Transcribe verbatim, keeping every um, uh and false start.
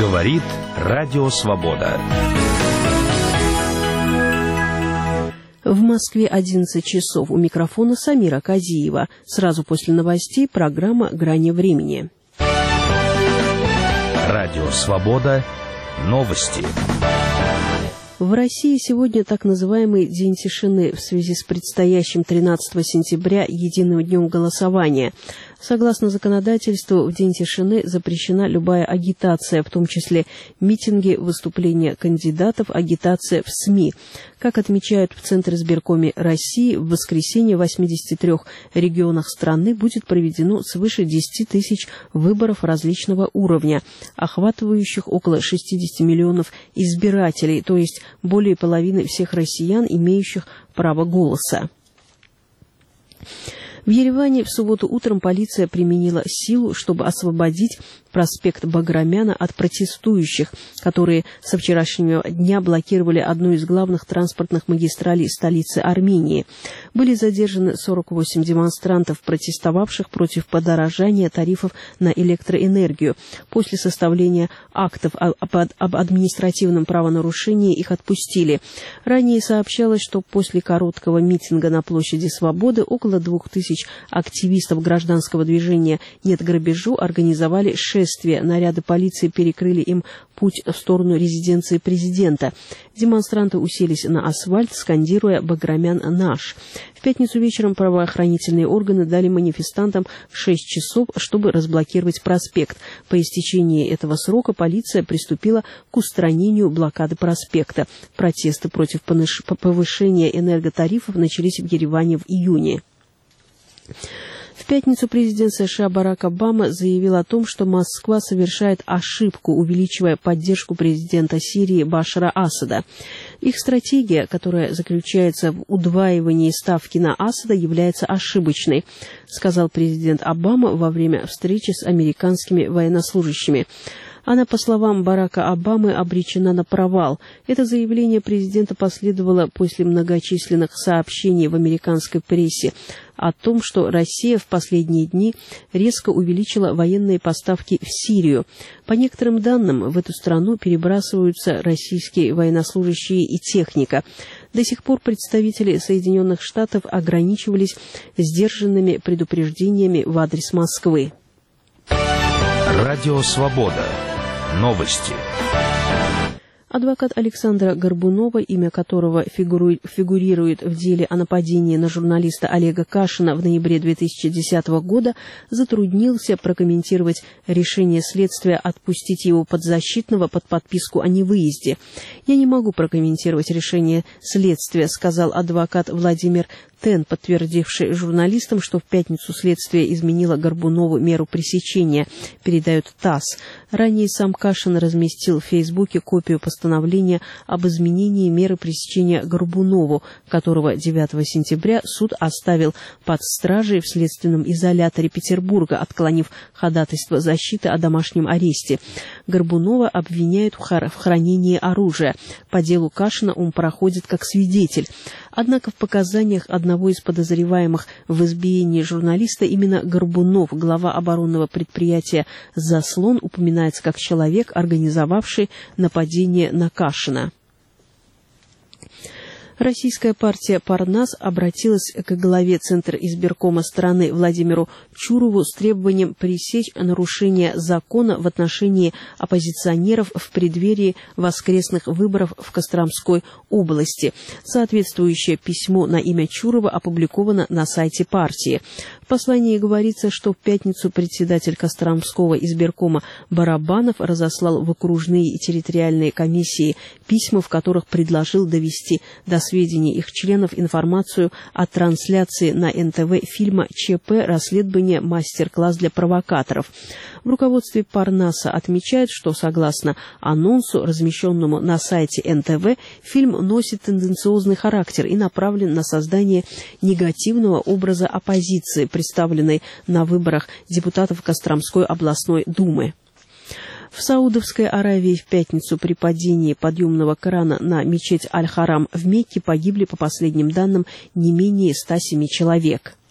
Говорит Радио Свобода. В Москве одиннадцать часов. У микрофона Самира Казиева. Сразу после новостей программа «Грани времени». Радио Свобода. Новости. В России сегодня так называемый День тишины в связи с предстоящим тринадцатого сентября единым днем голосования. Согласно законодательству, в День тишины запрещена любая агитация, в том числе митинги, выступления кандидатов, агитация в СМИ. Как отмечают в Центре избиркоме России, в воскресенье в восьмидесяти трёх регионах страны будет проведено свыше десяти тысяч выборов различного уровня, охватывающих около шестидесяти миллионов избирателей, то есть более половины всех россиян, имеющих право голоса. В Ереване в субботу утром полиция применила силу, чтобы освободить проспект Баграмяна от протестующих, которые со вчерашнего дня блокировали одну из главных транспортных магистралей столицы Армении. Были задержаны сорок восемь демонстрантов, протестовавших против подорожания тарифов на электроэнергию. После составления актов об административном правонарушении их отпустили. Ранее сообщалось, что после короткого митинга на площади Свободы около двух тысяч активистов гражданского движения «Нет грабежу» организовали шествие. Наряды полиции перекрыли им путь в сторону резиденции президента. Демонстранты уселись на асфальт, скандируя «Баграмян наш». В пятницу вечером правоохранительные органы дали манифестантам шесть часов, чтобы разблокировать проспект. По истечении этого срока полиция приступила к устранению блокады проспекта. Протесты против повышения энерготарифов начались в Ереване в июне. В пятницу президент США Барак Обама заявил о том, что Москва совершает ошибку, увеличивая поддержку президента Сирии Башара Асада. Их стратегия, которая заключается в удваивании ставки на Асада, является ошибочной, сказал президент Обама во время встречи с американскими военнослужащими. Она, по словам Барака Обамы, обречена на провал. Это заявление президента последовало после многочисленных сообщений в американской прессе о том, что Россия в последние дни резко увеличила военные поставки в Сирию. По некоторым данным, в эту страну перебрасываются российские военнослужащие и техника. До сих пор представители Соединенных Штатов ограничивались сдержанными предупреждениями в адрес Москвы. Радио Свобода. Новости. Адвокат Александра Горбунова, имя которого фигурирует в деле о нападении на журналиста Олега Кашина в ноябре две тысячи десятого года, затруднился прокомментировать решение следствия отпустить его подзащитного под подписку о невыезде. «Я не могу прокомментировать решение следствия», сказал адвокат Владимир Тен, подтвердивший журналистам, что в пятницу следствие изменило Горбунову меру пресечения, передает ТАСС. Ранее сам Кашин разместил в Фейсбуке копию постановления об изменении меры пресечения Горбунову, которого девятого сентября суд оставил под стражей в следственном изоляторе Петербурга, отклонив ходатайство защиты о домашнем аресте. Горбунова обвиняют в хранении оружия. По делу Кашина он проходит как свидетель. Однако в показаниях одного из подозреваемых в избиении журналиста именно Горбунов, глава оборонного предприятия «Заслон», упоминается как человек, организовавший нападение на Кашина. Российская партия «Парнас» обратилась к главе Центра избиркома страны Владимиру Чурову с требованием пресечь нарушение закона в отношении оппозиционеров в преддверии воскресных выборов в Костромской области. Соответствующее письмо на имя Чурова опубликовано на сайте партии. В послании говорится, что в пятницу председатель Костромского избиркома Барабанов разослал в окружные и территориальные комиссии письма, в которых предложил довести до сведения их членов информацию о трансляции на эн тэ вэ фильма «ЧП. Расследование. Мастер-класс для провокаторов». В руководстве Парнаса отмечают, что, согласно анонсу, размещенному на сайте эн тэ вэ, фильм носит тенденциозный характер и направлен на создание негативного образа оппозиции, представленной на выборах депутатов Костромской областной думы. В Саудовской Аравии в пятницу при падении подъемного крана на мечеть Аль-Харам в Мекке погибли, по последним данным, не менее ста семи человек.